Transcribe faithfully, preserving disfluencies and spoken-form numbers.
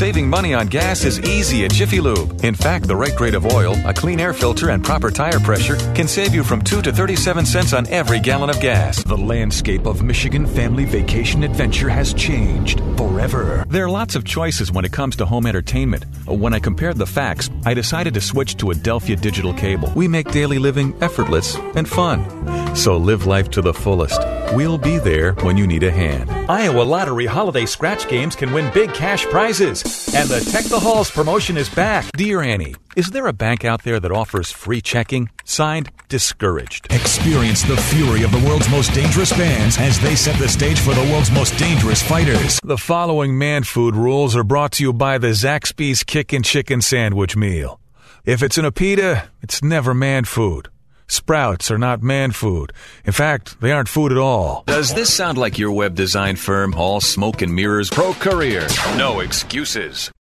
Saving money on gas is easy at Jiffy Lube. In fact, the right grade of oil, a clean air filter, and proper tire pressure can save you from two to thirty-seven cents on every gallon of gas. The landscape of Michigan family vacation adventure has changed forever. There are lots of choices when it comes to home entertainment. When I compared the facts, I decided to switch to Adelphia Digital Cable. We make daily living effortless and fun. So live life to the fullest. We'll be there when you need a hand. Iowa Lottery Holiday Scratch Games can win big cash prizes. And the Tech the Halls promotion is back. Dear Annie, is there a bank out there that offers free checking? Signed, Discouraged. Experience the fury of the world's most dangerous bands as they set the stage for the world's most dangerous fighters. The following man food rules are brought to you by the Zaxby's Kickin' Chicken Sandwich Meal. If it's in a pita, it's never man food. Sprouts are not man food. In fact, they aren't food at all. Does this sound like your web design firm, all smoke and mirrors? Pro Courier. No excuses.